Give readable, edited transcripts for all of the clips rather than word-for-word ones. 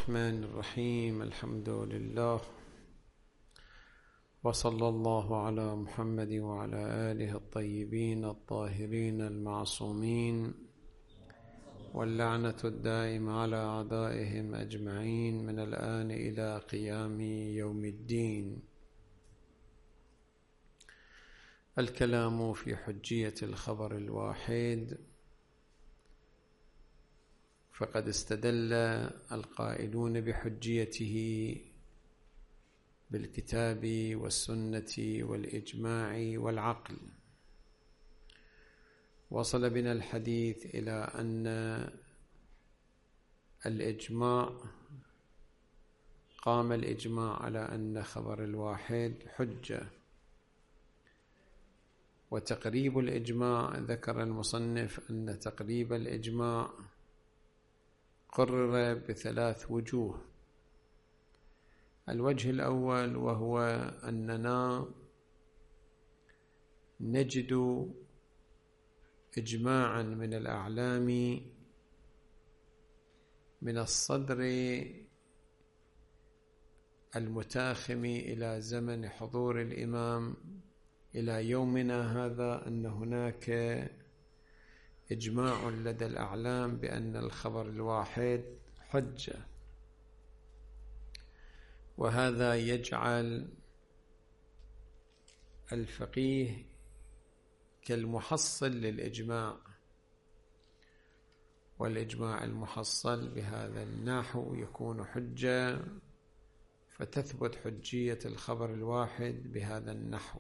الرحمن الرحيم. الحمد لله، وصلى الله على محمد وعلى آله الطيبين الطاهرين المعصومين، واللعنة الدائمة على أعدائهم أجمعين من الآن إلى قيام يوم الدين. الكلام في حجية الخبر الواحد. فقد استدل القائلون بحجيته بالكتاب والسنة والإجماع والعقل. وصل بنا الحديث إلى أن قام الإجماع على أن خبر الواحد حجة، وتقريب الإجماع ذكر المصنف أن تقريب الإجماع قرر بثلاث وجوه. الوجه الأول وهو أننا نجد إجماعا من الأعلام من الصدر المتاخم إلى زمن حضور الإمام إلى يومنا هذا أن هناك إجماع لدى الأعلام بأن الخبر الواحد حجة، وهذا يجعل الفقيه كالمحصل للإجماع، والإجماع المحصل بهذا النحو يكون حجة، فتثبت حجية الخبر الواحد بهذا النحو.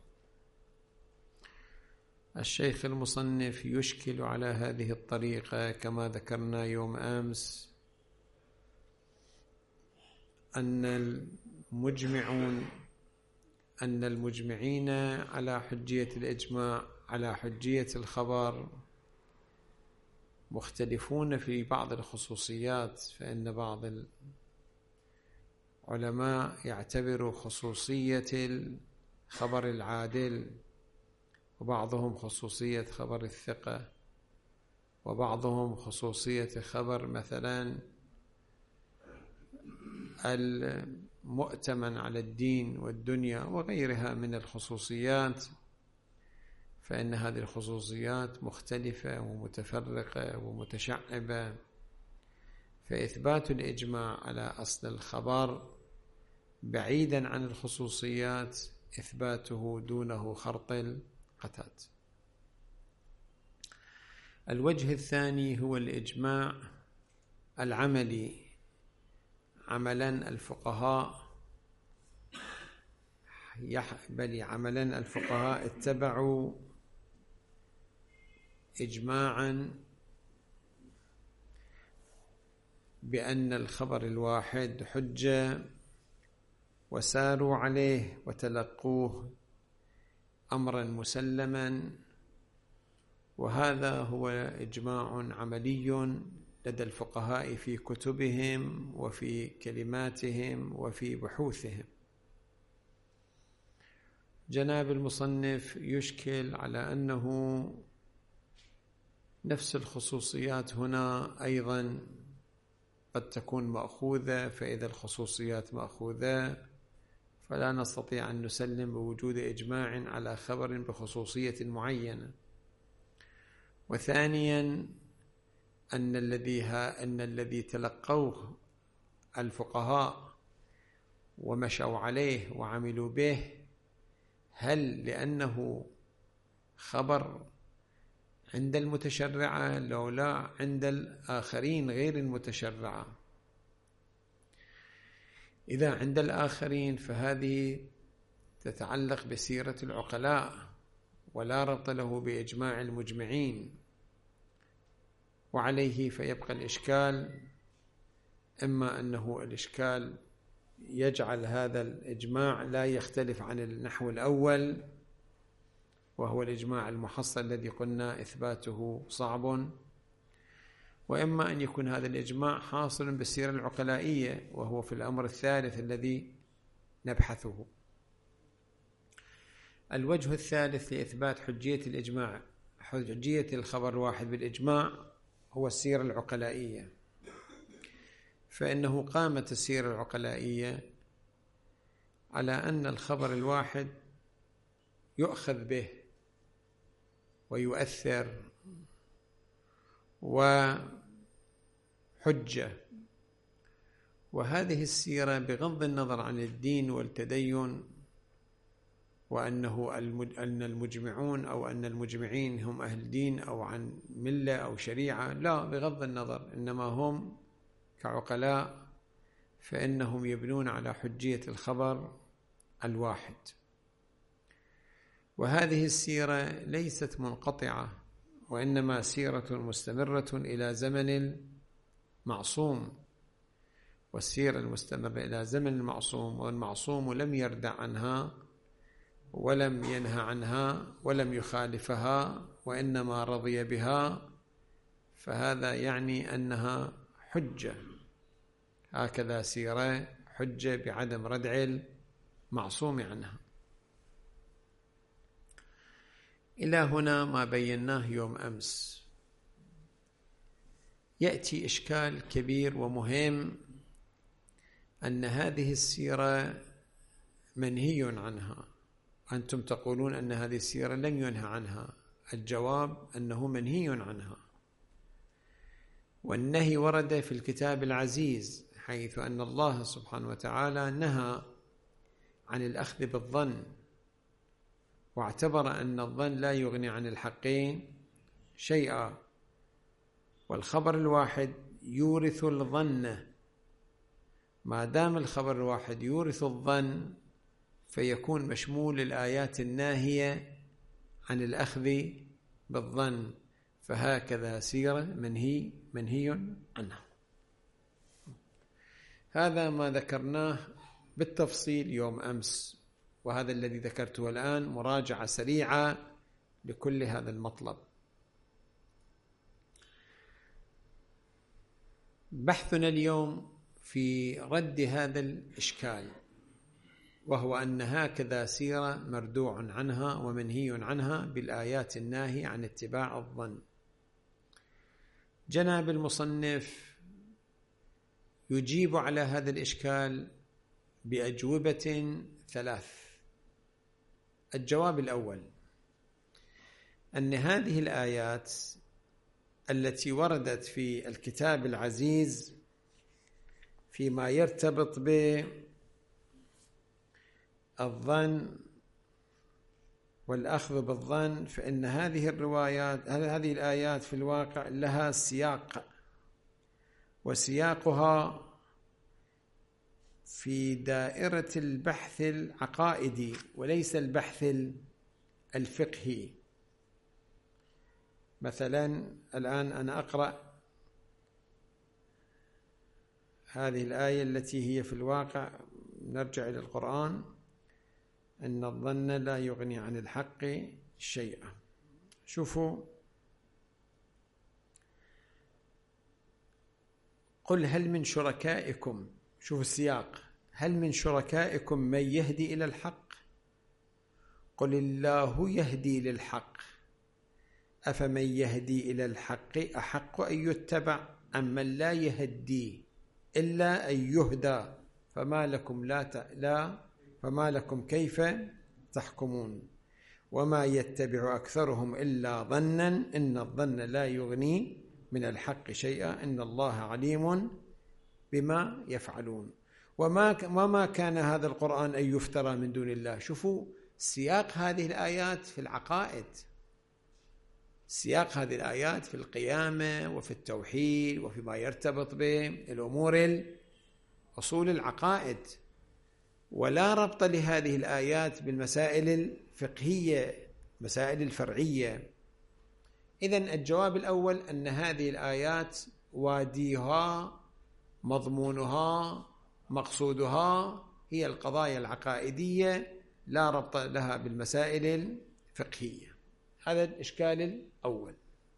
الشيخ المصنف يشكل على هذه الطريقة كما ذكرنا يوم أمس أن المجمعين على حجية الإجماع على حجية الخبر مختلفون في بعض الخصوصيات، فإن بعض العلماء يعتبر خصوصية الخبر العادل، وبعضهم خصوصية خبر الثقة، وبعضهم خصوصية خبر مثلا المؤتمن على الدين والدنيا وغيرها من الخصوصيات، فإن هذه الخصوصيات مختلفة ومتفرقة ومتشعبة، فإثبات الإجماع على أصل الخبر بعيدا عن الخصوصيات إثباته دونه خرط القتاد. الوجه الثاني هو الإجماع العملي. عملا الفقهاء اتبعوا إجماعا بأن الخبر الواحد حجة، وساروا عليه وتلقوه أمرا مسلما، وهذا هو إجماع عملي لدى الفقهاء في كتبهم وفي كلماتهم وفي بحوثهم. جناب المصنف يشكل على أنه نفس الخصوصيات هنا أيضا قد تكون مأخوذة، فإذا الخصوصيات مأخوذة فلا نستطيع أن نسلم بوجود إجماع على خبر بخصوصية معينة. وثانيا أن الذي تلقوه الفقهاء ومشوا عليه وعملوا به، هل لأنه خبر عند المتشرعة لو لا عند الآخرين غير المتشرعة؟ إذا عند الآخرين فهذه تتعلق بسيرة العقلاء ولا ربط له بإجماع المجمعين، وعليه فيبقى الإشكال، إما أنه الإشكال يجعل هذا الإجماع لا يختلف عن النحو الأول وهو الإجماع المحصل الذي قلنا إثباته صعب، وإما أن يكون هذا الإجماع حاصل بالسيرة العقلائية وهو في الأمر الثالث الذي نبحثه. الوجه الثالث لإثبات حجية الإجماع، حجية الخبر الواحد بالإجماع، هو السيرة العقلائية. فإنه قامت السيرة العقلائية على أن الخبر الواحد يؤخذ به ويؤثر وحجة، وهذه السيرة بغض النظر عن الدين والتدين أن المجمعون أو أن المجمعين هم أهل دين أو عن ملة أو شريعة، لا، بغض النظر، إنما هم كعقلاء فإنهم يبنون على حجية الخبر الواحد. وهذه السيرة ليست منقطعة، وإنما سيرة مستمرة إلى زمن المعصوم، والسيرة المستمرة إلى زمن المعصوم، والمعصوم لم يردع عنها ولم ينهى عنها ولم يخالفها وإنما رضي بها، فهذا يعني أنها حجة. هكذا سيرة حجة بعدم ردع المعصوم عنها. إلى هنا ما بيناه يوم أمس. يأتي إشكال كبير ومهم، أن هذه السيرة منهي عنها. أنتم تقولون أن هذه السيرة لم ينهى عنها. الجواب أنه منهي عنها، والنهي ورد في الكتاب العزيز، حيث أن الله سبحانه وتعالى نهى عن الأخذ بالظن، واعتبر أن الظن لا يغني عن الحق شيئا، والخبر الواحد يورث الظن. ما دام الخبر الواحد يورث الظن فيكون مشمول الآيات الناهية عن الأخذ بالظن، فهكذا سيرة منهي عنها. هذا ما ذكرناه بالتفصيل يوم أمس، وهذا الذي ذكرته الآن مراجعة سريعة لكل هذا المطلب. بحثنا اليوم في رد هذا الإشكال، وهو أن هكذا سيرة مردوع عنها ومنهي عنها بالآيات الناهية عن اتباع الظن. جناب المصنف يجيب على هذا الإشكال بأجوبة 3. الجواب الأول أن هذه الآيات التي وردت في الكتاب العزيز فيما يرتبط بالظن والأخذ بالظن، فإن هذه الآيات في الواقع لها سياق، وسياقها في دائرة البحث العقائدي وليس البحث الفقهي. مثلا الآن أنا أقرأ هذه الآية التي هي في الواقع، نرجع إلى القرآن، أن الظن لا يغني عن الحق شيئا. شوفوا، قل هل من شركائكم، شوفوا السياق، هل من شركائكم من يهدي إلى الحق؟ قل الله يهدي للحق، أفمن يهدي إلى الحق أحق أن يتبع أم من لا يهدي إلا أن يهدى فما لكم كيف تحكمون وما يتبع أكثرهم إلا ظنا إن الظن لا يغني من الحق شيئا إن الله عليم بما يفعلون. وما كان هذا القرآن أن يفترى من دون الله. شوفوا سياق هذه الآيات في العقائد، سياق هذه الآيات في القيامة وفي التوحيد وفيما يرتبط بالأمور أصول العقائد، ولا ربط لهذه الآيات بالمسائل الفقهية، مسائل الفرعية. إذن الجواب الأول أن هذه الآيات واديها مضمونها مقصودها هي القضايا العقائدية، لا ربط لها بالمسائل الفقهية. هذا الإشكال الأول.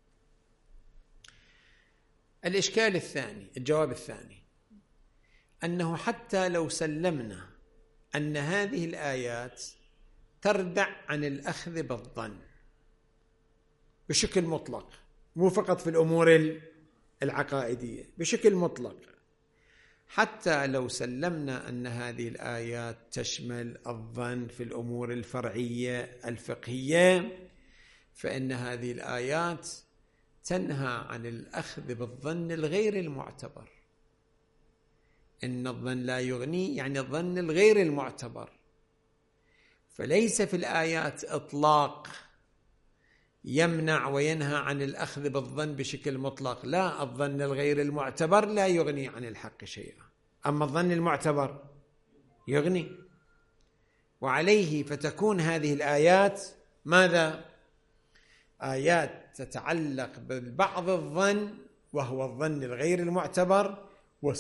الإشكال الثاني، الجواب الثاني، أنه حتى لو سلمنا أن هذه الآيات تردع عن الأخذ بالظن بشكل مطلق، مو فقط في الأمور العقائدية، بشكل مطلق، حتى لو سلمنا أن هذه الآيات تشمل الظن في الأمور الفرعية الفقهية، فإن هذه الآيات تنهى عن الأخذ بالظن الغير المعتبر. إن الظن لا يغني، يعني الظن الغير المعتبر. فليس في الآيات إطلاق يمنع وينهى عن الأخذ بالظن بشكل مطلق، لا، الظن الغير المعتبر لا يغني عن الحق شيئا، أما الظن المعتبر يغني. وعليه فتكون هذه الآيات ماذا؟ آيات تتعلق ببعض الظن، وهو الظن الغير المعتبر،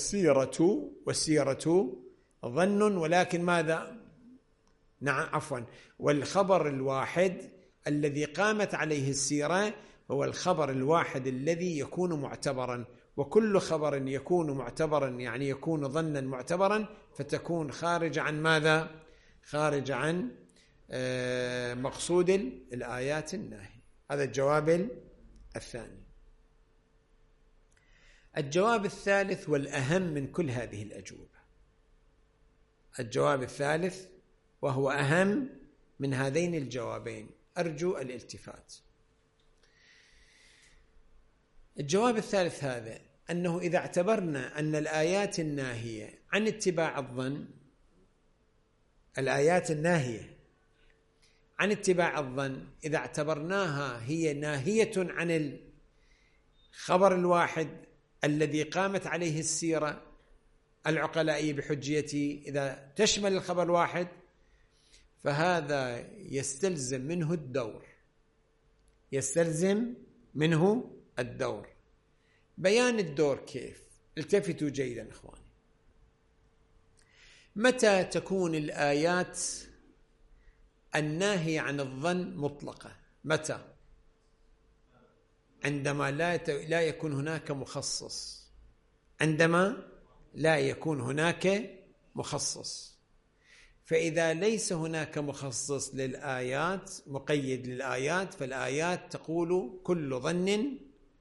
والسيرة ظن، ولكن ماذا؟ نعم عفوا، والخبر الواحد الذي قامت عليه السيرة هو الخبر الواحد الذي يكون معتبرا، وكل خبر يكون معتبرا يعني يكون ظنا معتبرا، فتكون خارج عن ماذا؟ خارج عن مقصود الآيات الناهية. هذا الجواب الثاني. الجواب الثالث والأهم من كل هذه الأجوبة، الجواب الثالث وهو أهم من هذين الجوابين، أرجو الالتفات. الجواب الثالث هذا، أنه إذا اعتبرنا أن الآيات الناهية عن اتباع الظن، الآيات الناهية عن اتباع الظن إذا اعتبرناها هي ناهية عن الخبر الواحد الذي قامت عليه السيرة العقلائية بحجيته، إذا تشمل الخبر الواحد، فهذا يستلزم منه الدور، يستلزم منه الدور. بيان الدور كيف؟ التفتوا جيدا إخواني. متى تكون الآيات الناهية عن الظن مطلقة؟ متى؟ عندما لا يكون هناك مخصص، عندما لا يكون هناك مخصص. فإذا ليس هناك مخصص للآيات، مقيد للآيات، فالآيات تقول كل ظن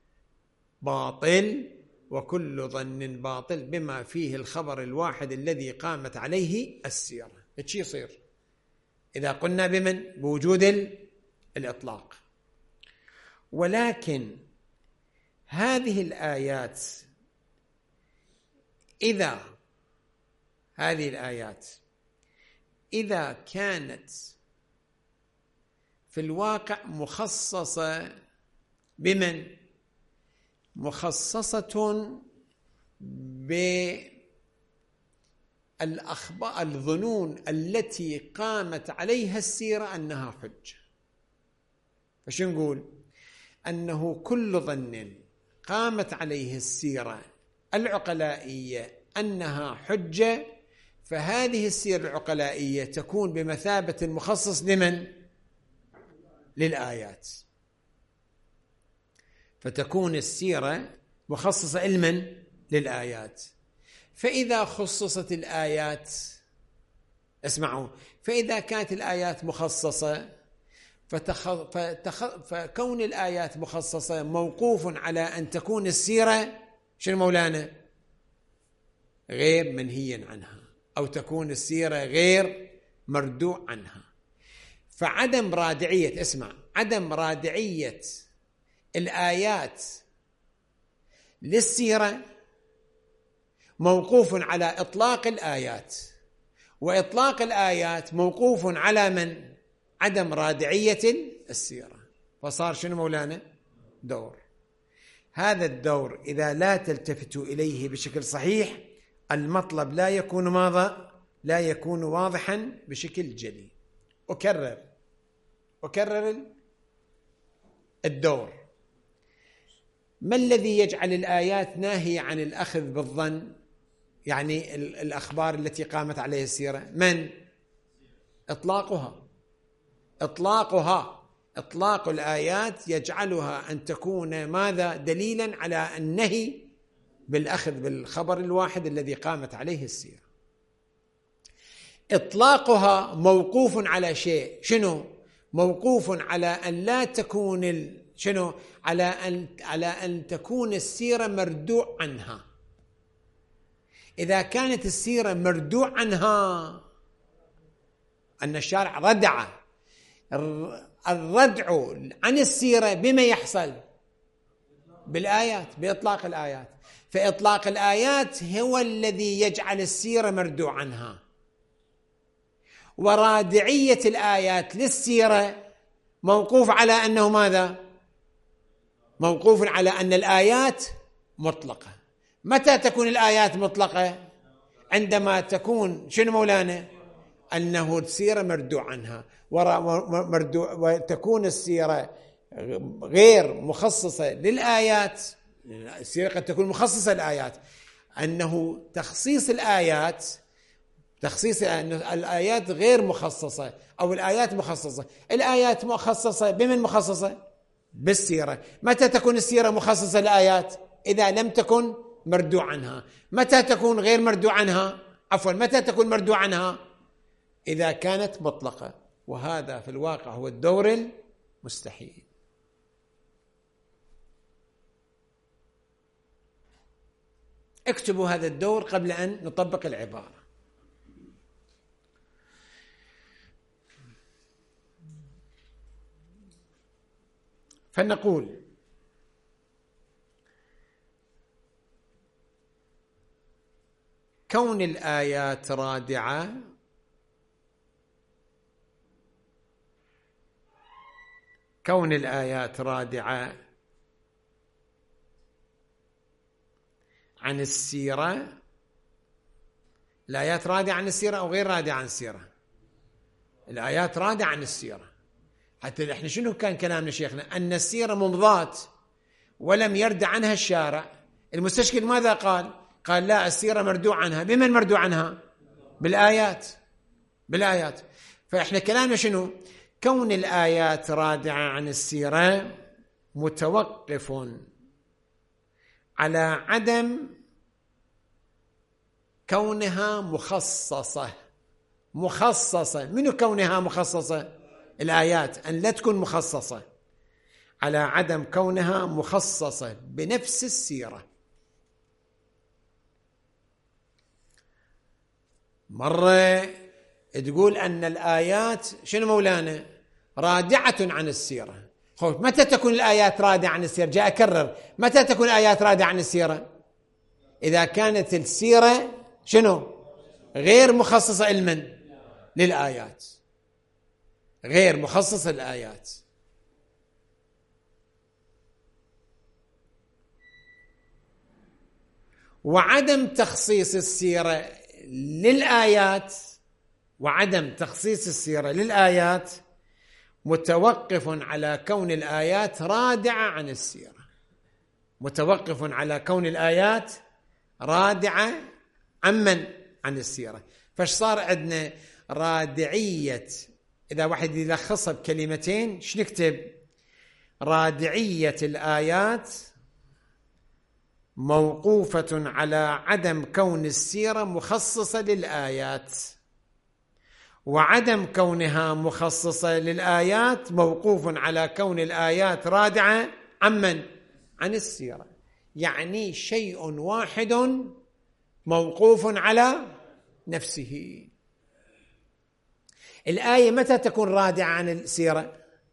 باطل، وكل ظن باطل بما فيه الخبر الواحد الذي قامت عليه السيرة. إيش يصير إذا قلنا بوجود الإطلاق؟ ولكن هذه الآيات إذا كانت في الواقع مخصصة بمن؟ مخصصة بالأخبار الظنون التي قامت عليها السيرة أنها حجة. فشو نقول؟ أنه كل ظن قامت عليه السيرة العقلائية أنها حجة، فهذه السيرة العقلائية تكون بمثابة المخصص لمن؟ للآيات. فتكون السيرة مخصصة لمن؟ للآيات. فإذا خصصت الآيات، اسمعوا، فإذا كانت الآيات مخصصة فكون الآيات مخصصة موقوف على أن تكون السيرة شنو مولانا؟ غير منهي عنها، أو تكون السيرة غير مردوع عنها. فعدم رادعية، اسمع، عدم رادعية الآيات للسيرة موقوف على إطلاق الآيات، وإطلاق الآيات موقوف على من؟ عدم رادعية السيرة. فصار شنو مولانا؟ دور. هذا الدور إذا لا تلتفتوا إليه بشكل صحيح، المطلب لا يكون ماذا؟ لا يكون واضحا بشكل جلي. أكرر الدور. ما الذي يجعل الآيات ناهية عن الأخذ بالظن؟ يعني الأخبار التي قامت عليها السيرة، من؟ إطلاق الآيات يجعلها أن تكون ماذا؟ دليلا على النهي بالأخذ بالخبر الواحد الذي قامت عليه السيرة. إطلاقها موقوف على شيء، شنو؟ موقوف على أن لا تكون شنو؟ على أن تكون السيرة مردوع عنها. إذا كانت السيرة مردوع عنها، أن الشارع ردع، الردع عن السيرة بما يحصل بالآيات، بإطلاق الآيات، فإطلاق الآيات هو الذي يجعل السيرة مردوع عنها، ورادعية الآيات للسيرة موقوف على أنه ماذا؟ موقوف على أن الآيات مطلقة. متى تكون الآيات مطلقة؟ عندما تكون شنو مولانا؟ أنه السيرة مردوع عنها، وتكون السيرة غير مخصصة للآيات. السيرة قد تكون مخصصة للآيات، أنه تخصيص الآيات، تخصيص أن الآيات غير مخصصة أو الآيات مخصصة. الآيات مخصصة بمن مخصصة؟ بالسيرة. متى تكون السيرة مخصصة للآيات؟ إذا لم تكن مردوع عنها. متى تكون غير مردوع عنها؟ عفوا، متى تكون مردوع عنها؟ إذا كانت مطلقة، وهذا في الواقع هو الدور المستحيل. اكتبوا هذا الدور قبل أن نطبق العبارة. فنقول كون الآيات رادعة عن السيرة. الآيات رادعة عن السيرة أو غير رادعة عن السيرة؟ الآيات رادعة عن السيرة. حتى احنا شنو كان كلامنا شيخنا؟ أن السيرة ممضاة ولم يرد عنها الشارع. المستشكل ماذا قال؟ قال لا، السيرة مردوع عنها. بمن مردوع عنها؟ بالآيات. فإحنا كلامنا شنو؟ كون الآيات رادعة عن السيرة متوقف على عدم كونها مخصصة. من كونها مخصصة؟ الآيات أن لا تكون مخصصة، على عدم كونها مخصصة بنفس السيرة. مرة تقول أن الآيات شنو مولانا؟ رادعة عن السيرة. متى تكون الآيات رادعة عن السيرة؟ جاء أكرر، متى تكون الآيات رادعة عن السيرة؟ إذا كانت السيرة شنو؟ غير مخصصة علما للآيات، غير مخصصة للآيات. وعدم تخصيص السيرة للآيات متوقف على كون الآيات رادعة عن السيرة. متوقف على كون الآيات رادعة عن السيرة. فاش صار عندنا رادعية؟ إذا واحد يلخصها بكلمتين شو نكتب؟ رادعية الآيات موقوفة على عدم كون السيرة مخصصة للآيات، وعدم كونها مخصصة للآيات موقوف على كون الآيات رادعة عن السيرة. يعني شيء واحد موقوف على نفسه. الآية متى تكون رادعة عن السيرة؟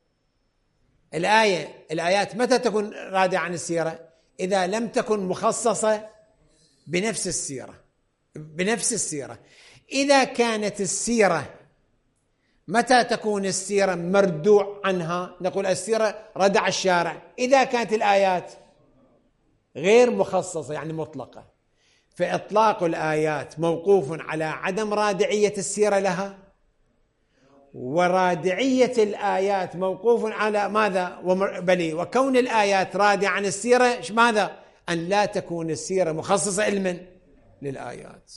الآيات متى تكون رادعة عن السيرة؟ إذا لم تكن مخصصة بنفس السيرة. إذا كانت السيرة، متى تكون السيرة مردوع عنها؟ نقول السيرة ردع الشارع. إذا كانت الآيات غير مخصصة يعني مطلقة، فإطلاق الآيات موقوف على عدم رادعية السيرة لها، ورادعية الآيات موقوف على ماذا؟ وكون الآيات رادعة عن السيرة ماذا؟ أن لا تكون السيرة مخصصة علما للآيات،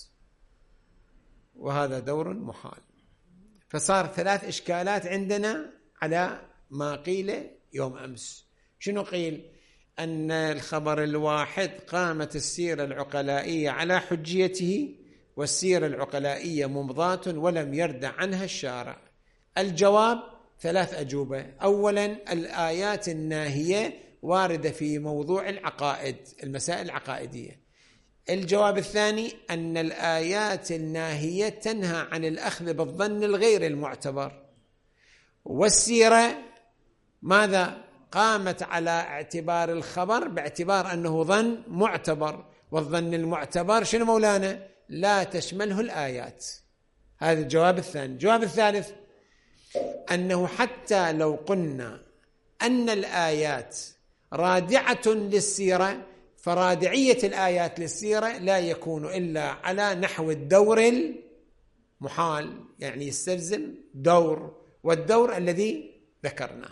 وهذا دور محال. فصار 3 إشكالات عندنا على ما قيل يوم أمس. شنو قيل؟ أن الخبر الواحد قامت السيرة العقلائية على حجيته، والسيرة العقلائية ممضاة ولم يرد عنها الشارع. الجواب 3 أجوبة. أولا، الآيات الناهية واردة في موضوع العقائد، المسائل العقائدية. الجواب الثاني أن الآيات الناهية تنهى عن الأخذ بالظن الغير المعتبر، والسيرة ماذا؟ قامت على اعتبار الخبر باعتبار أنه ظن معتبر، والظن المعتبر شنو مولانا؟ لا تشمله الآيات. هذا الجواب الثاني. الجواب الثالث أنه حتى لو قلنا أن الآيات رادعة للسيرة، فرادعية الآيات للسيرة لا يكون إلا على نحو الدور المحال، يعني يستلزم دور، والدور الذي ذكرناه.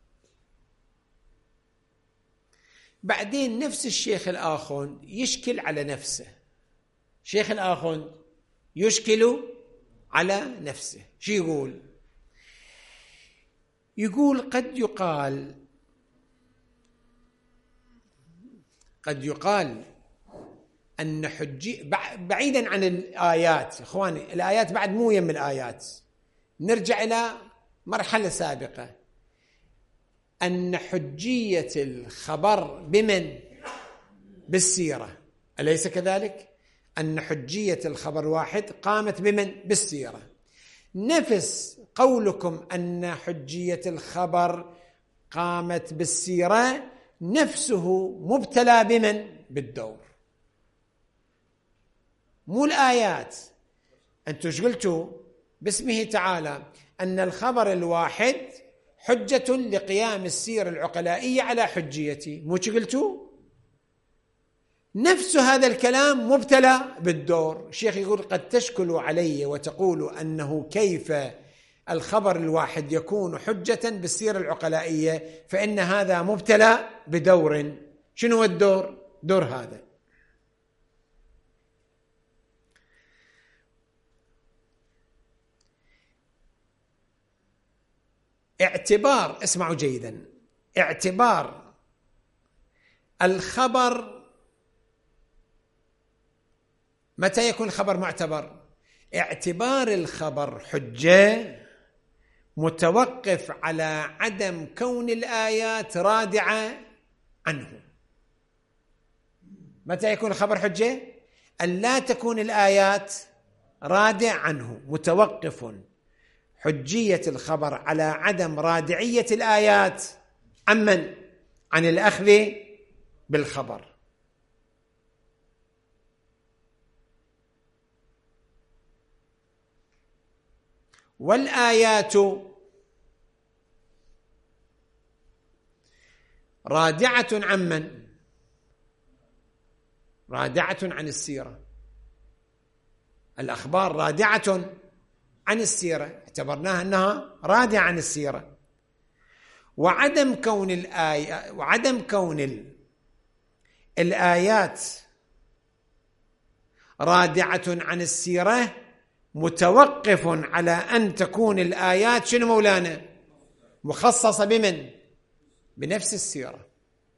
بعدين نفس الشيخ الآخوند يشكل على نفسه، شيخ الآخوند يشكل على نفسه. شو يقول؟ يقول قد يقال أن بعيدا عن الآيات، إخواني الآيات بعد مو يم الآيات، نرجع إلى مرحلة سابقة، أن حجية الخبر بمن؟ بالسيرة، أليس كذلك؟ أن حجية الخبر واحد قامت بمن؟ بالسيرة. نفس قولكم أن حجية الخبر قامت بالسيرة نفسه مبتلى بمن؟ بالدور، مو الآيات. أنتم قلتوا باسمه تعالى أن الخبر الواحد حجة لقيام السيرة العقلائية على حجيتي، مو قلتوا؟ نفس هذا الكلام مبتلى بالدور. الشيخ يقول قد تشكل علي وتقول أنه كيف الخبر الواحد يكون حجة بالسيرة العقلائية، فإن هذا مبتلى بدور. شنو الدور؟ دور هذا اعتبار، اسمعوا جيدا، اعتبار الخبر. متى يكون الخبر معتبر؟ اعتبار الخبر حجة متوقف على عدم كون الآيات رادعة عنه. متى يكون الخبر حجة؟ أن لا تكون الآيات رادع عنه، متوقف حجية الخبر على عدم رادعية الآيات عمن؟ عن الأخذ بالخبر. والآيات رادعة عمن؟ رادعة عن السيرة. الأخبار رادعة عن السيرة، اعتبرناها أنها رادعة عن السيرة. وعدم كون الآية وعدم كون الآيات رادعة عن السيرة متوقف على أن تكون الآيات شنو مولانا؟ مخصصة بمن؟ بنفس السيرة.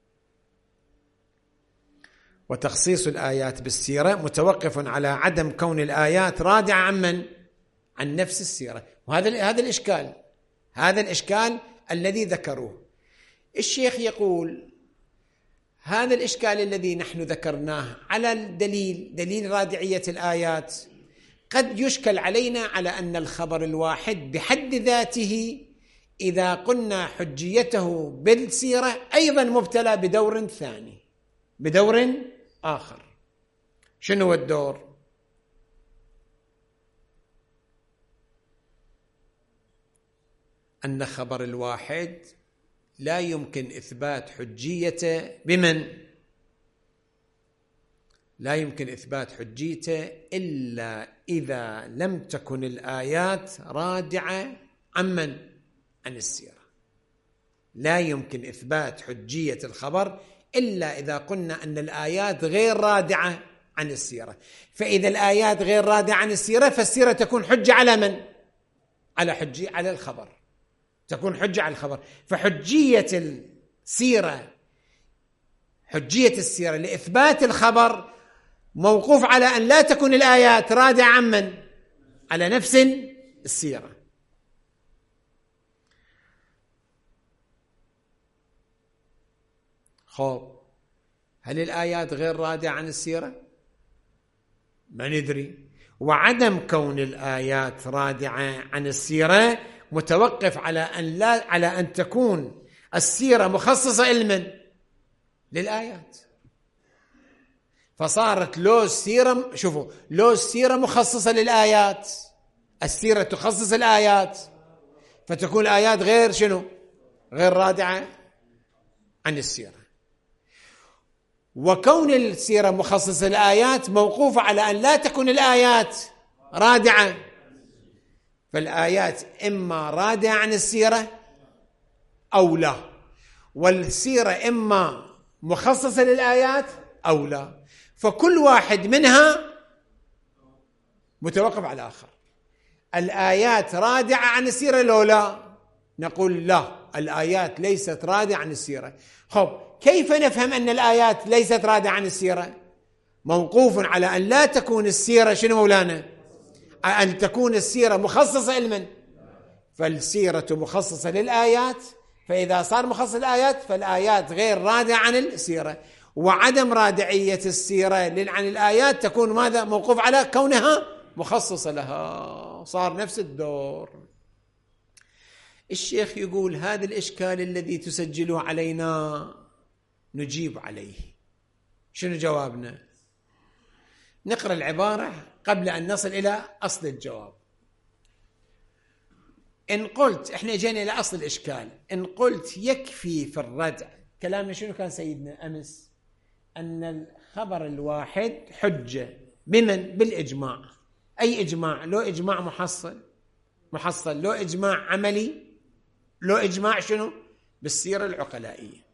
وتخصيص الآيات بالسيرة متوقف على عدم كون الآيات رادعة عمن؟ عن نفس السيرة. وهذا الإشكال الذي ذكروه. الشيخ يقول هذا الإشكال الذي نحن ذكرناه على دليل رادعية الآيات قد يشكل علينا على أن الخبر الواحد بحد ذاته إذا قلنا حجيته بالسيرة أيضا مبتلى بدور ثاني، بدور آخر. شنو الدور؟ أن خبر الواحد لا يمكن إثبات حجيته بمن؟ لا يمكن إثبات حجيته إلا إذا لم تكن الآيات رادعة عمن؟ عن السيرة. لا يمكن إثبات حجية الخبر إلا إذا قلنا أن الآيات غير رادعة عن السيرة. فإذا الآيات غير رادعة عن السيرة فالسيرة تكون حجة على من؟ على الخبر، تكون حجة على الخبر. فحجية السيرة لإثبات الخبر موقوف على أن لا تكون الآيات رادعة عمن؟ على نفس السيرة. خب هل الآيات غير رادعة عن السيرة؟ ما ندري. وعدم كون الآيات رادعة عن السيرة متوقف على أن تكون السيرة مخصصة علما للآيات. فصارت لو السيرة، شوفوا، لو السيرة مخصصة للآيات، السيرة تخصص الآيات، فتكون الآيات غير شنو؟ غير رادعة عن السيرة. وكون السيرة مخصصة للآيات موقوفة على أن لا تكون الآيات رادعة، فالآيات إما رادعة عن السيرة أو لا، والسيرة إما مخصصة للآيات أو لا، فكل واحد منها متوقف على الآخر. الآيات رادعة عن السيرة لو لا؟ نقول لا، الآيات ليست رادعة عن السيرة. خب، كيف نفهم أن الآيات ليست رادعة عن السيرة؟ موقوف على أن لا تكون السيرة شنو مولانا؟ أن تكون السيرة مخصصة علما، فالسيرة مخصصة للآيات، فإذا صار مخصص للآيات فالآيات غير رادعة عن السيرة، وعدم رادعية السيرة عن الآيات تكون ماذا؟ موقوف على كونها مخصصة لها، صار نفس الدور. الشيخ يقول هذا الإشكال الذي تسجله علينا نجيب عليه. شنو جوابنا؟ نقرأ العبارة قبل أن نصل إلى أصل الجواب. إن قلت، إحنا جينا إلى أصل الإشكال، إن قلت يكفي في الردع، كلامنا شنو كان سيدنا أمس؟ أن الخبر الواحد حجة بمن؟ بالإجماع. أي إجماع؟ لو إجماع محصل، لو إجماع عملي، لو إجماع شنو؟ بالسيرة العقلائية.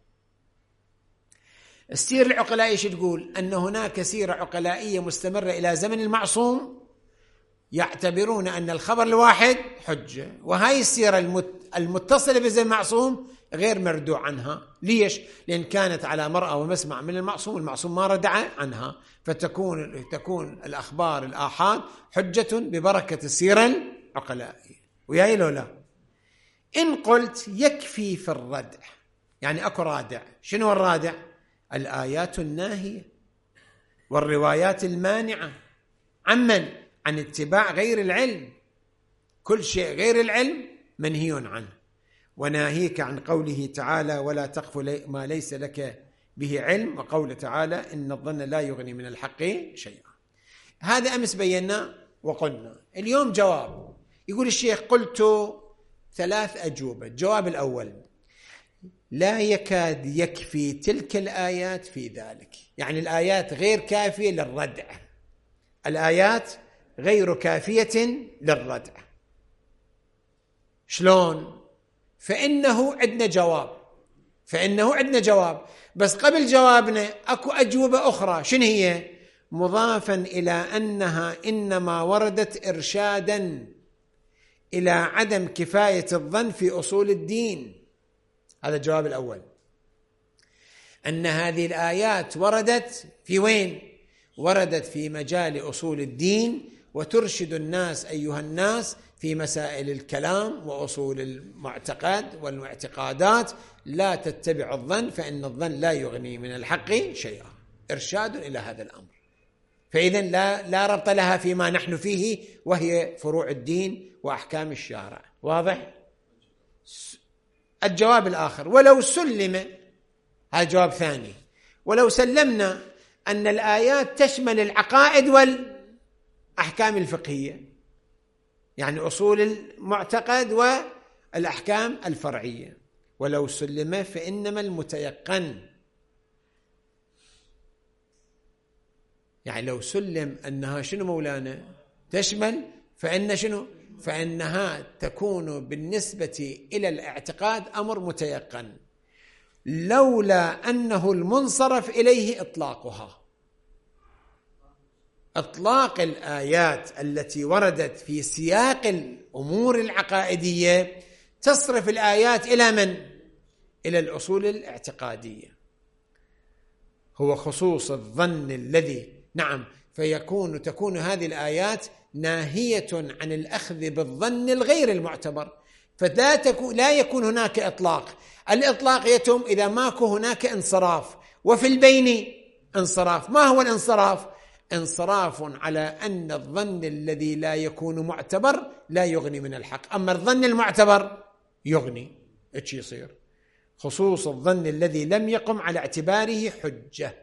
السيرة العقلائية شو تقول؟ أن هناك سيرة عقلائية مستمرة إلى زمن المعصوم يعتبرون أن الخبر الواحد حجة، وهاي السيرة المتصلة بزمن المعصوم غير مردوع عنها. ليش؟ لأن كانت على مرأى ومسمع من المعصوم، المعصوم ما ردع عنها، فتكون الأخبار الآحاد حجة ببركة السيرة العقلائية. وياي لو لا؟ إن قلت يكفي في الردع، يعني أكو رادع. شنو الرادع؟ الآيات الناهية والروايات المانعة. عمن؟ عن اتباع غير العلم. كل شيء غير العلم منهي عنه. وناهيك عن قوله تعالى ولا تقف ما ليس لك به علم، وقوله تعالى إن الظن لا يغني من الحق شيئا. هذا أمس بينا وقلنا. اليوم جواب. يقول الشيخ قلت 3 أجوبة. الجواب الأول: لا يكاد يكفي تلك الآيات في ذلك، يعني الآيات غير كافية للردع، الآيات غير كافية للردع. شلون؟ فإنه عندنا جواب، بس قبل جوابنا أكو أجوبة أخرى. شنو هي؟ مضافا إلى أنها إنما وردت إرشادا إلى عدم كفاية الظن في أصول الدين. هذا الجواب الأول، أن هذه الآيات وردت في وين؟ وردت في مجال أصول الدين، وترشد الناس أيها الناس في مسائل الكلام وأصول المعتقد والاعتقادات. لا تتبع الظن فإن الظن لا يغني من الحق شيئا. إرشاد إلى هذا الأمر. فإذن لا ربط لها فيما نحن فيه، وهي فروع الدين وأحكام الشارع. واضح؟ الجواب الآخر: ولو سلم، هذا جواب ثاني، ولو سلمنا أن الآيات تشمل العقائد والأحكام الفقهية، يعني أصول المعتقد والأحكام الفرعية، ولو سلم فإنما المتيقن، يعني لو سلم أنها شنو مولانا؟ تشمل، فإن شنو؟ فإنها تكون بالنسبة إلى الاعتقاد أمر متيقن، لولا أنه المنصرف إليه إطلاقها. إطلاق الآيات التي وردت في سياق الأمور العقائدية تصرف الآيات إلى من؟ إلى الأصول الاعتقادية. هو خصوص الظن الذي نعم، تكون هذه الآيات ناهية عن الأخذ بالظن الغير المعتبر، لا يكون هناك إطلاق. الإطلاق يتم إذا ماكو هناك انصراف، وفي البين انصراف. ما هو الانصراف؟ انصراف على أن الظن الذي لا يكون معتبر لا يغني من الحق، أما الظن المعتبر يغني. إيش يصير؟ خصوص الظن الذي لم يقم على اعتباره حجة.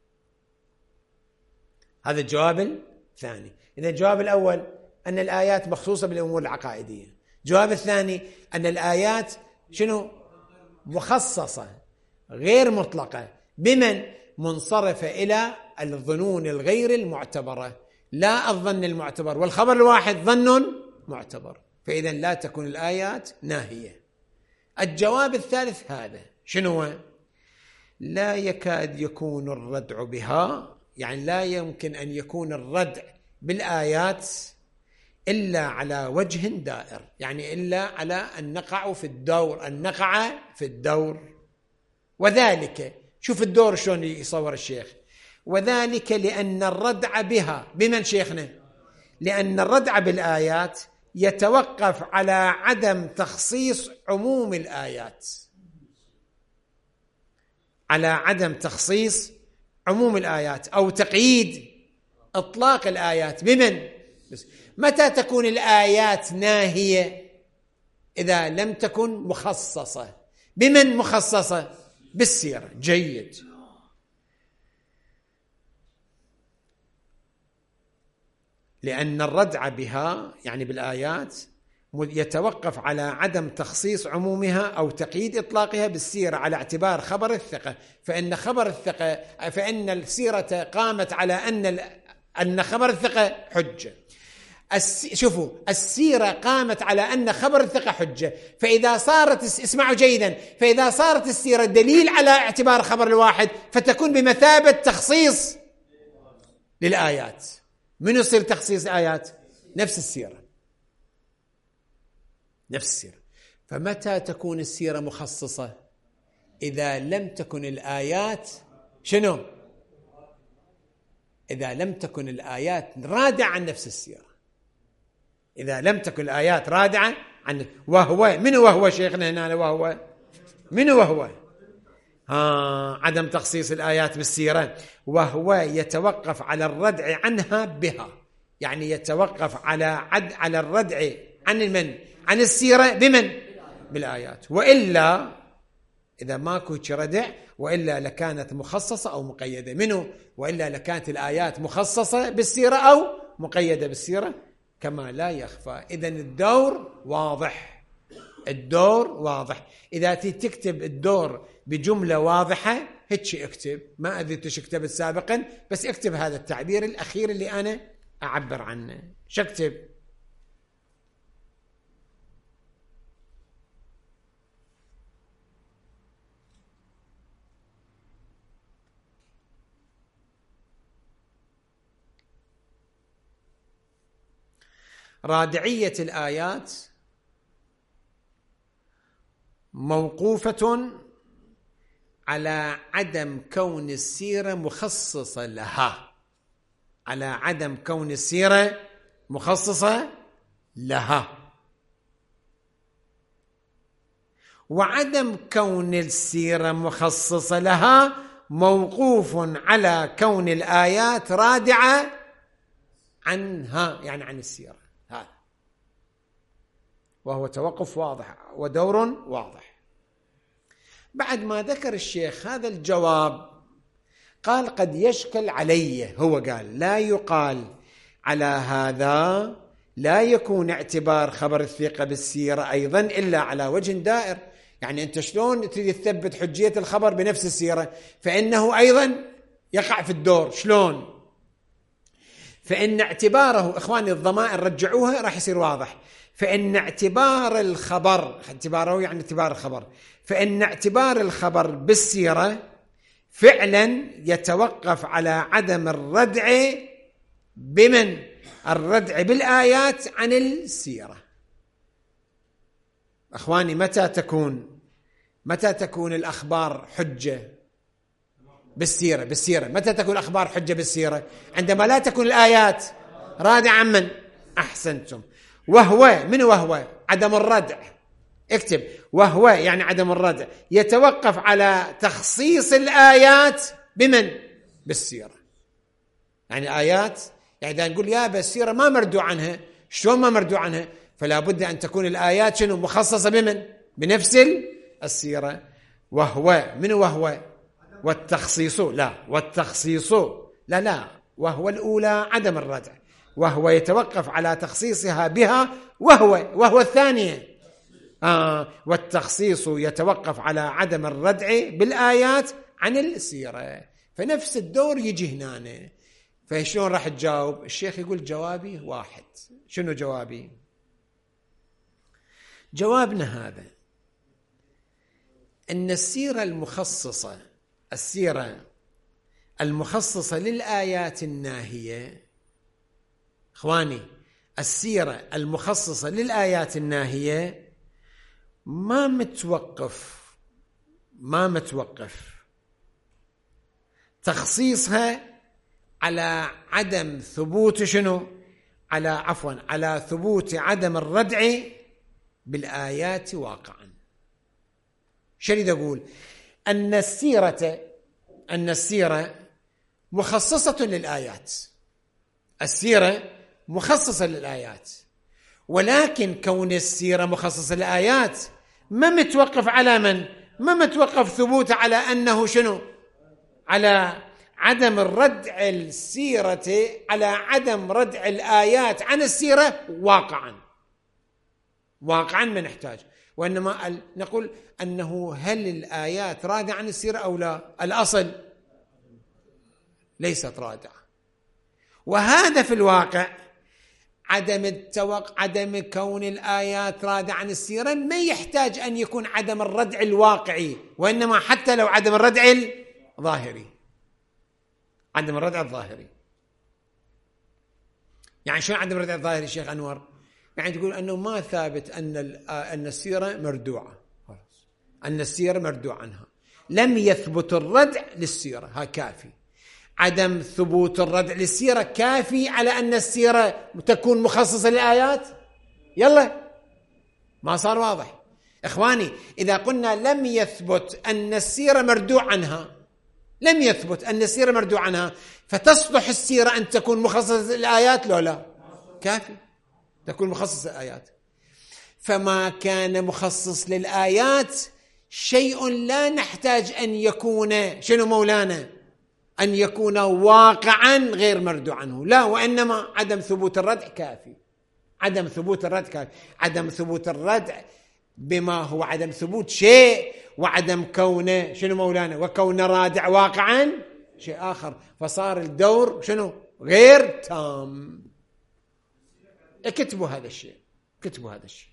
هذا الجواب الثاني. إذا الجواب الأول أن الآيات مخصوصة بالأمور العقائدية. الجواب الثاني أن الآيات شنو؟ مخصصة غير مطلقة. بمن؟ منصرفة إلى الظنون الغير المعتبرة، لا الظن المعتبر، والخبر الواحد ظن معتبر، فإذا لا تكون الآيات ناهية. الجواب الثالث هذا شنو؟ لا يكاد يكون الردع بها، يعني لا يمكن أن يكون الردع بالآيات إلا على وجه دائر، يعني إلا على أن نقع في الدور، أن نقع في الدور. وذلك، شوف الدور شلون يصور الشيخ، وذلك لأن الردع بها، بمن شيخنا؟ لأن الردع بالآيات يتوقف على عدم تخصيص عموم الآيات، على عدم تخصيص عموم الآيات أو تقييد إطلاق الآيات. بمن؟ متى تكون الآيات ناهية؟ إذا لم تكن مخصصة. بمن مخصصة؟ بالسيرة. جيد. لأن الردع بها يعني بالآيات يتوقف على عدم تخصيص عمومها أو تقييد إطلاقها بالسيرة على اعتبار خبر الثقة، فإن خبر الثقة، فإن السيرة قامت على أن خبر الثقة حجة. شوفوا، السيرة قامت على أن خبر الثقة حجة، فإذا صارت، اسمعوا جيدا، فإذا صارت السيرة دليل على اعتبار خبر الواحد فتكون بمثابة تخصيص للآيات. من يصير تخصيص آيات؟ نفس السيرة، نفس السيرة. فمتى تكون السيرة مخصصة؟ إذا لم تكن الآيات شنو؟ إذا لم تكن الآيات رادعة عن نفس السيرة، إذا لم تكن الآيات رادعة عن، وهو من وهو شيخنا هنا؟ وهو من وهو عدم تخصيص الآيات بالسيرة، وهو يتوقف على الردع عنها بها، يعني يتوقف على الردع عن السيرة بمن؟ بالآيات. وإلا إذا ماكو ردع، وإلا لكانت مخصصة أو مقيدة منه، وإلا لكانت الآيات مخصصة بالسيرة أو مقيدة بالسيرة كما لا يخفى. إذن الدور واضح، الدور واضح. إذا تكتب الدور بجملة واضحة هيك اكتب، ما أدري ايش كتبت سابقا، بس اكتب هذا التعبير الأخير اللي أنا أعبر عنه. شو اكتب؟ رادعية الآيات موقوفة على عدم كون السيرة مخصصة لها، على عدم كون السيرة مخصصة لها. وعدم كون السيرة مخصصة لها موقوف على كون الآيات رادعة عنها، يعني عن السيرة، هذا وهو توقف واضح ودور واضح. بعد ما ذكر الشيخ هذا الجواب قال قد يشكل علي، هو قال لا يقال على هذا لا يكون اعتبار خبر الثقة بالسيرة أيضا إلا على وجه دائر. يعني أنت شلون تريد تثبت حجية الخبر بنفس السيرة؟ فإنه أيضا يقع في الدور. شلون؟ فإن اعتباره، إخواني الضمائر رجعوها راح يصير واضح، فإن اعتبار الخبر، اعتباره يعني اعتبار الخبر، فإن اعتبار الخبر بالسيرة فعلا يتوقف على عدم الردع بمن؟ الردع بالآيات عن السيرة. أخواني متى تكون الأخبار حجة بالسيرة؟ متى تكون الأخبار حجة بالسيرة؟ عندما لا تكون الآيات رادعة عن من؟ أحسنتم. وهو من وهو عدم الردع، اكتب وهو يعني عدم الردع يتوقف على تخصيص الآيات بمن؟ بالسيرة. يعني آيات، يعني إذا نقول يا السيرة ما مردوع عنها، شلون ما مردوع عنها؟ فلا بد أن تكون الآيات شنو؟ مخصصة بمن؟ بنفس السيرة. وهو من وهو والتخصيص لا، والتخصيص لا، وهو الأولى عدم الردع، وهو يتوقف على تخصيصها بها، وهو الثانية والتخصيص يتوقف على عدم الردع بالآيات عن السيرة. فنفس الدور يجي هنا. فشلون راح تجاوب؟ الشيخ يقول جوابي واحد. شنو جوابي؟ جوابنا هذا، أن السيرة المخصصة للآيات الناهية، إخواني، السيرة المخصصة للآيات الناهية ما متوقف تخصيصها على عدم ثبوت شنو؟ على ثبوت عدم الردع بالآيات واقعا. شو أريد أقول؟ أن السيرة مخصصة للآيات، السيرة مخصصة للآيات، ولكن كون السيرة مخصصة للآيات ما متوقف على من؟ ما متوقف ثبوت على أنه شنو؟ على عدم الردع السيرة، على عدم ردع الآيات عن السيرة واقعا ما نحتاج، وإنما نقول أنه هل الآيات رادعة عن السيرة أو لا؟ الأصل ليست رادعة. وهذا في الواقع عدم كون الآيات رادعة عن السيرة ما يحتاج أن يكون عدم الردع الواقعي، وإنما حتى لو عدم الردع الظاهري. عدم الردع الظاهري يعني شو عدم الردع الظاهري شيخ أنور؟ يعني تقول أنه ما ثابت أن السيرة مردوعة، أن السيرة مردوع عنها، لم يثبت الردع للسيرة، ها كافي. عدم ثبوت الردع للسيرة كافي على أن السيرة تكون مخصصة للآيات؟ يلا، ما صار واضح إخواني. إذا قلنا لم يثبت أن السيرة مردوع عنها، لم يثبت أن السيرة مردوع عنها، فتصلح السيرة أن تكون مخصصة للآيات لو لا؟ كافي تكون مخصصة للآيات. فما كان مخصص للآيات شيء لا نحتاج أن يكون شنو مولانا؟ أن يكون واقعا غير مردوع عنه، لا، وإنما عدم ثبوت الردع كافي. عدم ثبوت الردع كافي. عدم ثبوت الردع بما هو عدم ثبوت شيء، وعدم كونه شنو مولانا؟ وكون رادع واقعا شيء آخر. فصار الدور شنو؟ غير تام. اكتبوا هذا الشيء، كتبوا هذا الشيء.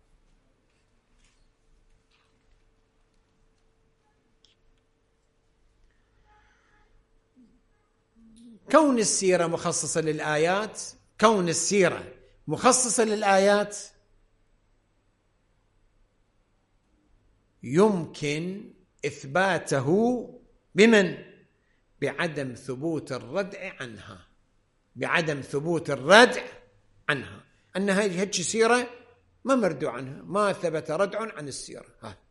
كون السيرة مخصصة للآيات، كون السيرة مخصصة للآيات يمكن إثباته بمن؟ بعدم ثبوت الردع عنها، بعدم ثبوت الردع عنها، أن هذه السيرة ما مردوع عنها، ما ثبت ردع عن السيرة.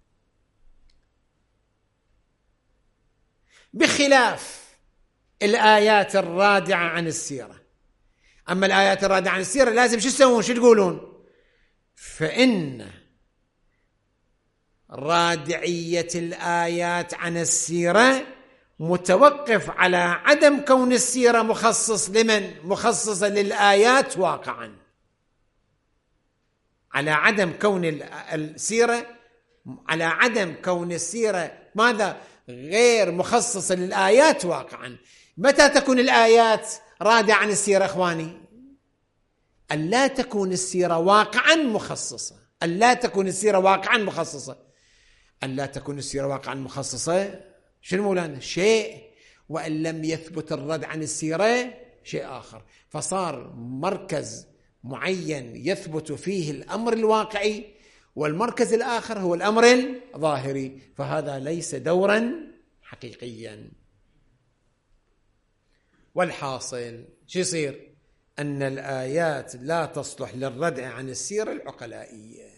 بخلاف الآيات الرادعة عن السيرة. أما الآيات الرادعة عن السيرة لازم شو تسوون؟ شو تقولون؟ فإن رادعية الآيات عن السيرة متوقف على عدم كون السيرة مخصص لمن؟ مخصصة للآيات واقعا، على عدم كون السيرة، على عدم كون السيرة ماذا؟ غير مخصصة للآيات واقعا. متى تكون الآيات رادعة عن السيرة إخواني؟ أن لا تكون السيرة واقعا مخصصة، أن لا تكون السيرة واقعا مخصصة. أن لا تكون السيرة واقعا مخصصة شنو مولانا؟ شيء، وأن لم يثبت الرد عن السيرة شيء آخر. فصار مركز معين يثبت فيه الأمر الواقعي، والمركز الآخر هو الأمر الظاهري، فهذا ليس دورا حقيقيا. والحاصل شو يصير؟ أن الآيات لا تصلح للردع عن السيرة العقلائية.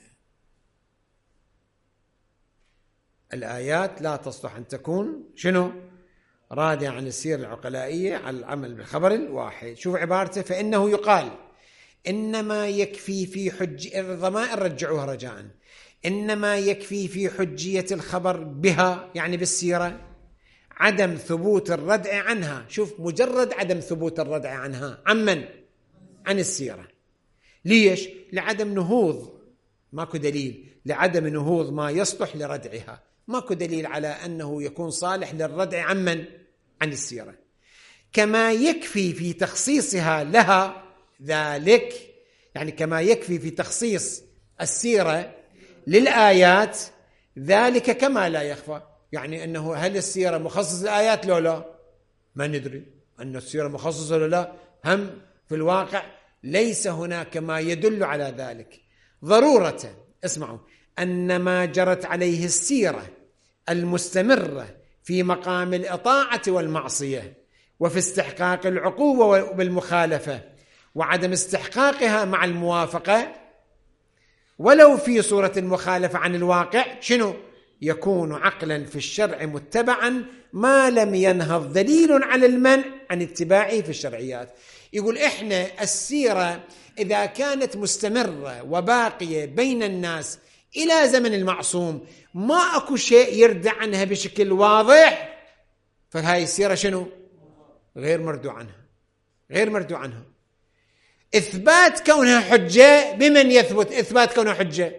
الآيات لا تصلح أن تكون شنو؟ رادع عن السيرة العقلائية على العمل بالخبر الواحد. شوف عبارته: فإنه يقال إنما يكفي في الضمائر رجعوها رجاء، إنما يكفي في حجية الخبر بها يعني بالسيرة عدم ثبوت الردع عنها. شوف، مجرد عدم ثبوت الردع عنها. عمن؟ عن السيرة. ليش؟ لعدم نهوض، ماكو دليل لعدم نهوض ما يصلح لردعها، ماكو دليل على أنه يكون صالح للردع عمن؟ عن السيرة. كما يكفي في تخصيصها لها ذلك، يعني كما يكفي في تخصيص السيرة للآيات ذلك كما لا يخفى. يعني أنه هل السيرة مخصص للآيات لو لا؟ ما ندري أن السيرة مخصصة لو لا، هم في الواقع ليس هناك ما يدل على ذلك ضرورة. اسمعوا: أن ما جرت عليه السيرة المستمرة في مقام الإطاعة والمعصية وفي استحقاق العقوبة بالمخالفة وعدم استحقاقها مع الموافقة ولو في صورة المخالفة عن الواقع، شنو؟ يكون عقلا في الشرع متبعا ما لم ينهض دليل على المنع عن اتباعه في الشرعيات. يقول إحنا السيرة إذا كانت مستمرة وباقية بين الناس إلى زمن المعصوم ما أكو شيء يردع عنها بشكل واضح، فهاي السيرة شنو؟ غير مردوع عنها، غير مردوع عنها. إثبات كونها حجة بمن يثبت إثبات كونها حجة؟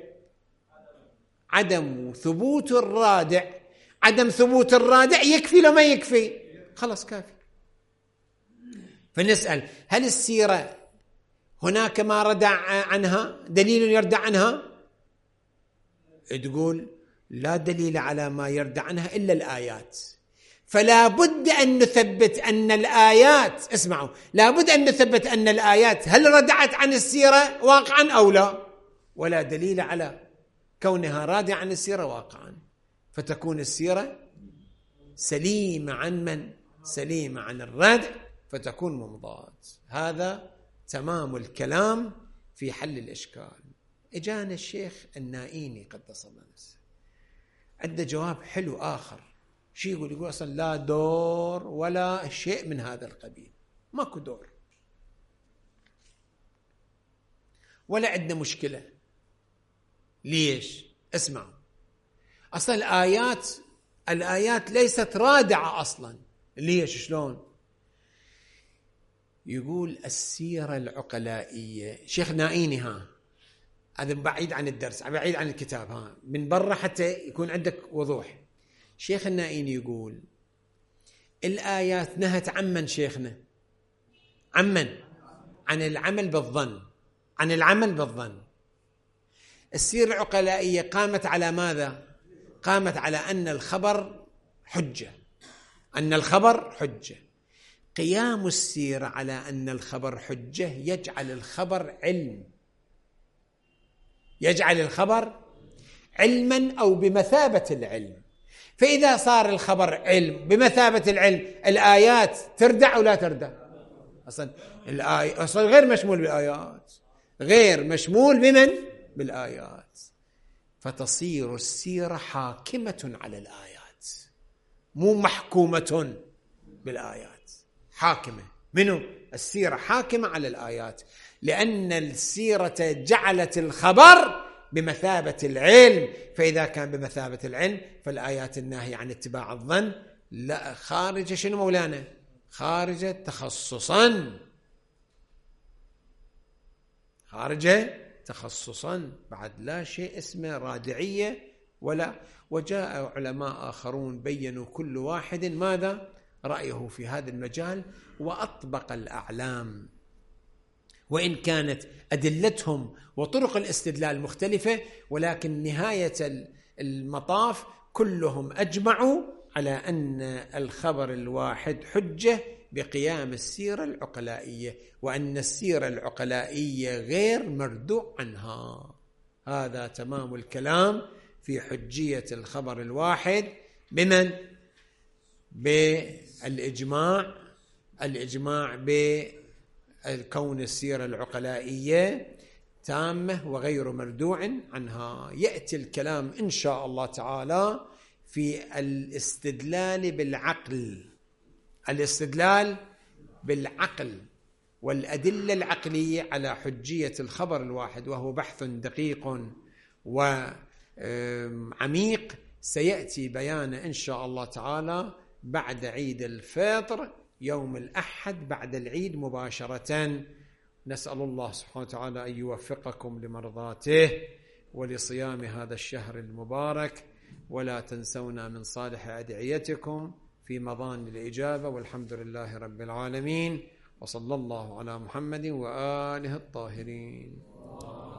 عدم ثبوت الرادع. عدم ثبوت الرادع يكفي لو ما يكفي؟ خلاص كافي. فنسأل: هل السيرة هناك ما ردع عنها دليل يردع عنها؟ تقول لا دليل على ما يردع عنها إلا الآيات، فلا بد أن نثبت أن الآيات، اسمعوا، لا بد أن نثبت أن الآيات هل ردعت عن السيرة واقعا أو لا، ولا دليل على كونها رادعة عن السيرة واقعا، فتكون السيرة سليمة عن من؟ سليمة عن الردع، فتكون ممضاة. هذا تمام الكلام في حل الإشكال. إجانا الشيخ النائيني قدس الله نفسه عنده جواب حلو آخر. شو يقول؟ يقول أصلا لا دور ولا شيء من هذا القبيل، ماكو دور ولا عندنا مشكلة. ليش؟ اسمعوا، أصلا الآيات ليست رادعة أصلا. ليش؟ شلون؟ يقول السيرة العقلائية، شيخ نائيني، هذا بعيد عن الدرس، بعيد عن الكتاب، من برا حتى يكون عندك وضوح. شيخ النائيني يقول الآيات نهت عمن شيخنا؟ عمن؟ عن العمل بالظن، عن العمل بالظن. السيرة العقلائية قامت على ماذا؟ قامت على أن الخبر حجة، أن الخبر حجة. قيام السيرة على أن الخبر حجة يجعل الخبر علم، يجعل الخبر علما أو بمثابة العلم. فإذا صار الخبر علم بمثابة العلم، الآيات تردع ولا تردع؟ أصلا الآية أصلا غير مشمول بالآيات، غير مشمول بمن؟ بالآيات. فتصير السيرة حاكمة على الآيات، مو محكومة بالآيات، حاكمة. منو؟ السيرة حاكمة على الآيات، لأن السيرة جعلت الخبر بمثابة العلم. فإذا كان بمثابة العلم فالآيات الناهية عن اتباع الظن لا، خارجة شنو مولانا؟ خارجة تخصصا، خارجة تخصصا، بعد لا شيء اسمه رادعية ولا. وجاء علماء آخرون بيّنوا كل واحد ماذا؟ رأيه في هذا المجال، وأطبق الأعلام، وإن كانت أدلتهم وطرق الاستدلال مختلفة، ولكن نهاية المطاف كلهم أجمعوا على أن الخبر الواحد حجة بقيام السيرة العقلائية، وأن السيرة العقلائية غير مردوع عنها. هذا تمام الكلام في حجية الخبر الواحد بمن؟ بالإجماع، الإجماع بكون السيرة العقلائية تامة وغير مردوع عنها. يأتي الكلام إن شاء الله تعالى في الاستدلال بالعقل الاستدلال بالعقل والأدلة العقلية على حجية الخبر الواحد، وهو بحث دقيق وعميق سيأتي بيانه إن شاء الله تعالى بعد عيد الفطر يوم الأحد بعد العيد مباشرة. نسأل الله سبحانه وتعالى أن يوفقكم لمرضاته ولصيام هذا الشهر المبارك، ولا تنسونا من صالح أدعيتكم في مضان الإجابة، والحمد لله رب العالمين، وصلى الله على محمد وآله الطاهرين.